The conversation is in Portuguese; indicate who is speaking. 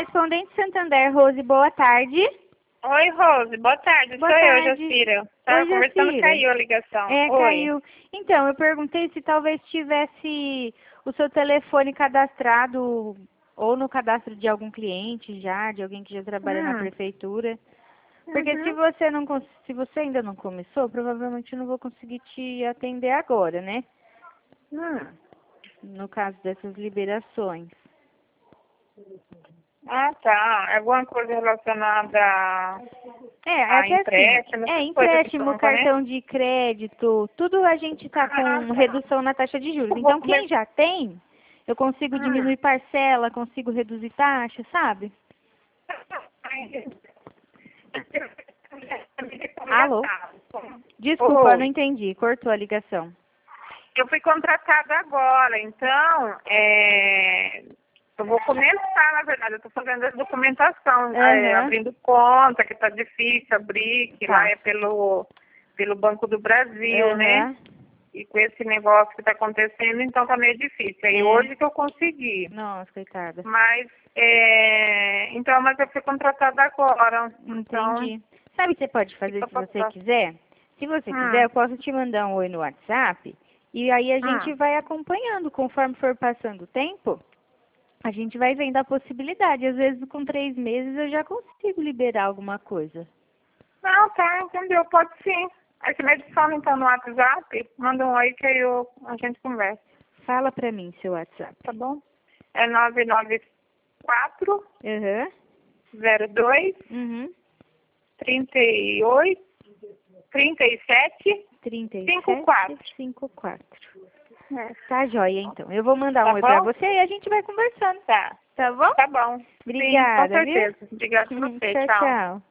Speaker 1: Correspondente Santander, Rose, boa tarde.
Speaker 2: Oi, Rose, boa tarde.
Speaker 1: Boa
Speaker 2: Sou
Speaker 1: tarde.
Speaker 2: eu, Jacira. Tava
Speaker 1: Oi,
Speaker 2: conversando,
Speaker 1: Jacira.
Speaker 2: caiu a ligação.
Speaker 1: É,
Speaker 2: Oi.
Speaker 1: caiu. Então, eu perguntei se talvez tivesse o seu telefone cadastrado ou no cadastro de algum cliente já, de alguém que já trabalha na prefeitura. Porque se você não se você ainda não começou, provavelmente eu não vou conseguir te atender agora, né? No caso dessas liberações.
Speaker 2: Ah, tá. Alguma coisa relacionada a
Speaker 1: que
Speaker 2: empréstimo,
Speaker 1: assim,
Speaker 2: essas coisas que
Speaker 1: empréstimo,
Speaker 2: são, né?
Speaker 1: cartão de crédito, tudo a gente tá com redução na taxa de juros. Então, quem já tem, eu consigo diminuir parcela, consigo reduzir taxa, sabe? Alô? Desculpa, não entendi. Cortou a ligação.
Speaker 2: Eu fui contratada agora, então, eu vou começar, na verdade, eu estou fazendo a documentação, abrindo conta, que está difícil abrir, que lá é pelo Banco do Brasil, né? E com esse negócio que está acontecendo, então tá meio difícil. Aí hoje que eu consegui.
Speaker 1: Nossa, coitada.
Speaker 2: Mas, mas eu fui contratada agora.
Speaker 1: Entendi. Sabe o que você pode fazer se você quiser? Se você quiser,
Speaker 2: Então,
Speaker 1: eu posso te mandar um oi no WhatsApp e aí a gente vai acompanhando. Conforme for passando o tempo, a gente vai vendo a possibilidade. Às vezes, com 3 meses, eu já consigo liberar alguma coisa.
Speaker 2: não, tá, entendeu? Pode sim. Aí você me adiciona então no WhatsApp, manda um oi que aí a gente conversa.
Speaker 1: Fala pra mim seu WhatsApp.
Speaker 2: Tá bom? É 994 02 38 37 54.
Speaker 1: Tá joia, então. Eu vou mandar um oi pra você e a gente vai conversando.
Speaker 2: Tá.
Speaker 1: Tá bom?
Speaker 2: Tá bom.
Speaker 1: Obrigada,
Speaker 2: sim, com certeza. Obrigada por você.
Speaker 1: Tchau, tchau.